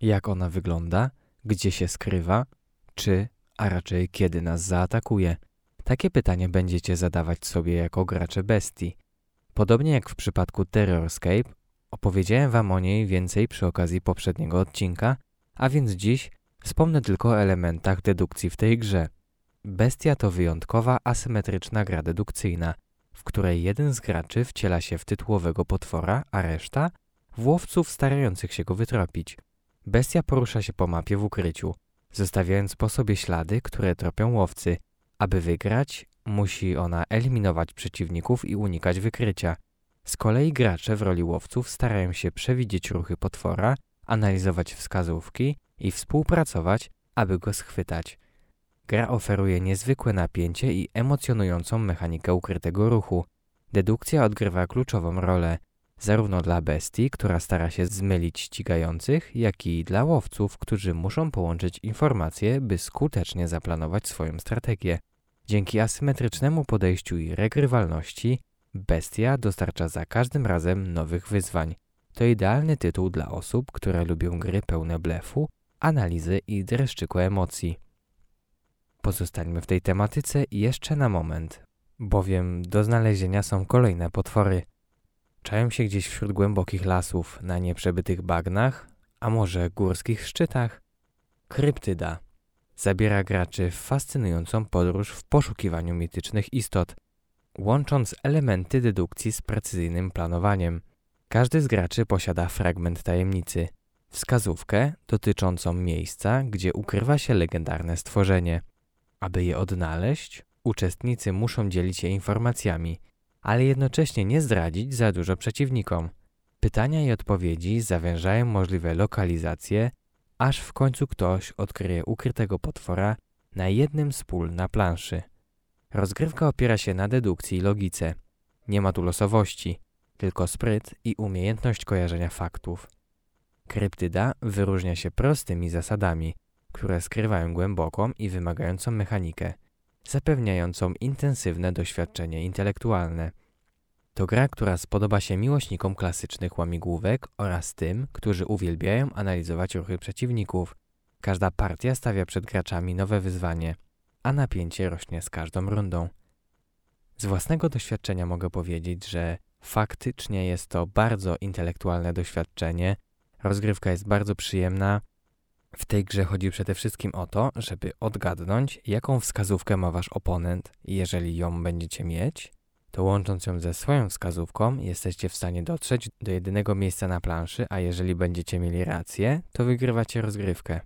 Jak ona wygląda? Gdzie się skrywa? A raczej kiedy nas zaatakuje? Takie pytanie będziecie zadawać sobie jako gracze bestii. Podobnie jak w przypadku Terrorscape, opowiedziałem wam o niej więcej przy okazji poprzedniego odcinka, a więc dziś wspomnę tylko o elementach dedukcji w tej grze. Bestia to wyjątkowa, asymetryczna gra dedukcyjna, w której jeden z graczy wciela się w tytułowego potwora, a reszta w łowców starających się go wytropić. Bestia porusza się po mapie w ukryciu, zostawiając po sobie ślady, które tropią łowcy. Aby wygrać, musi ona eliminować przeciwników i unikać wykrycia. Z kolei gracze w roli łowców starają się przewidzieć ruchy potwora, analizować wskazówki i współpracować, aby go schwytać. Gra oferuje niezwykłe napięcie i emocjonującą mechanikę ukrytego ruchu. Dedukcja odgrywa kluczową rolę, zarówno dla bestii, która stara się zmylić ścigających, jak i dla łowców, którzy muszą połączyć informacje, by skutecznie zaplanować swoją strategię. Dzięki asymetrycznemu podejściu i regrywalności, bestia dostarcza za każdym razem nowych wyzwań. To idealny tytuł dla osób, które lubią gry pełne blefu, analizy i dreszczyku emocji. Pozostańmy w tej tematyce jeszcze na moment, bowiem do znalezienia są kolejne potwory. Czają się gdzieś wśród głębokich lasów, na nieprzebytych bagnach, a może górskich szczytach. Kryptyda zabiera graczy w fascynującą podróż w poszukiwaniu mitycznych istot, łącząc elementy dedukcji z precyzyjnym planowaniem. Każdy z graczy posiada fragment tajemnicy, wskazówkę dotyczącą miejsca, gdzie ukrywa się legendarne stworzenie. Aby je odnaleźć, uczestnicy muszą dzielić się informacjami, ale jednocześnie nie zdradzić za dużo przeciwnikom. Pytania i odpowiedzi zawężają możliwe lokalizacje, aż w końcu ktoś odkryje ukrytego potwora na jednym z pól na planszy. Rozgrywka opiera się na dedukcji i logice. Nie ma tu losowości, tylko spryt i umiejętność kojarzenia faktów. Kryptyda wyróżnia się prostymi zasadami, które skrywają głęboką i wymagającą mechanikę, zapewniającą intensywne doświadczenie intelektualne. To gra, która spodoba się miłośnikom klasycznych łamigłówek oraz tym, którzy uwielbiają analizować ruchy przeciwników. Każda partia stawia przed graczami nowe wyzwanie, a napięcie rośnie z każdą rundą. Z własnego doświadczenia mogę powiedzieć, że faktycznie jest to bardzo intelektualne doświadczenie. Rozgrywka jest bardzo przyjemna. W tej grze chodzi przede wszystkim o to, żeby odgadnąć, jaką wskazówkę ma wasz oponent. Jeżeli ją będziecie mieć, to łącząc ją ze swoją wskazówką, jesteście w stanie dotrzeć do jedynego miejsca na planszy, a jeżeli będziecie mieli rację, to wygrywacie rozgrywkę.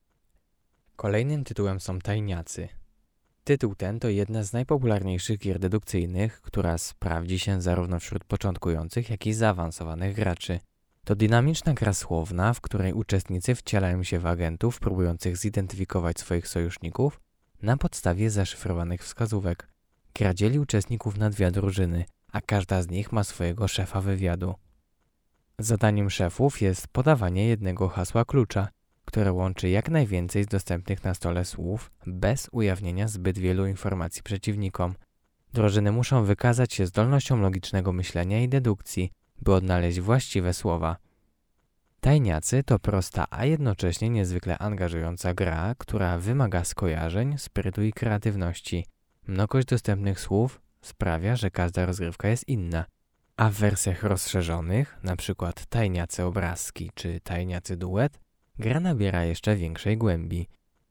Kolejnym tytułem są Tajniacy. Tytuł ten to jedna z najpopularniejszych gier dedukcyjnych, która sprawdzi się zarówno wśród początkujących, jak i zaawansowanych graczy. To dynamiczna gra słowna, w której uczestnicy wcielają się w agentów próbujących zidentyfikować swoich sojuszników na podstawie zaszyfrowanych wskazówek. Gra dzieli uczestników na dwie drużyny, a każda z nich ma swojego szefa wywiadu. Zadaniem szefów jest podawanie jednego hasła klucza, które łączy jak najwięcej z dostępnych na stole słów bez ujawnienia zbyt wielu informacji przeciwnikom. Drużyny muszą wykazać się zdolnością logicznego myślenia i dedukcji, by odnaleźć właściwe słowa. Tajniacy to prosta, a jednocześnie niezwykle angażująca gra, która wymaga skojarzeń, sprytu i kreatywności. Mnogość dostępnych słów sprawia, że każda rozgrywka jest inna, a w wersjach rozszerzonych, np. Tajniacy obrazki czy Tajniacy duet, gra nabiera jeszcze większej głębi.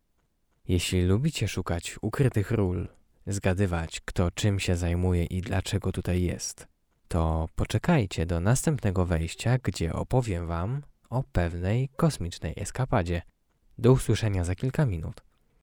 Jeśli lubicie szukać ukrytych ról, zgadywać kto czym się zajmuje i dlaczego tutaj jest, to poczekajcie do następnego wejścia, gdzie opowiem wam o pewnej kosmicznej eskapadzie. Do usłyszenia za kilka minut.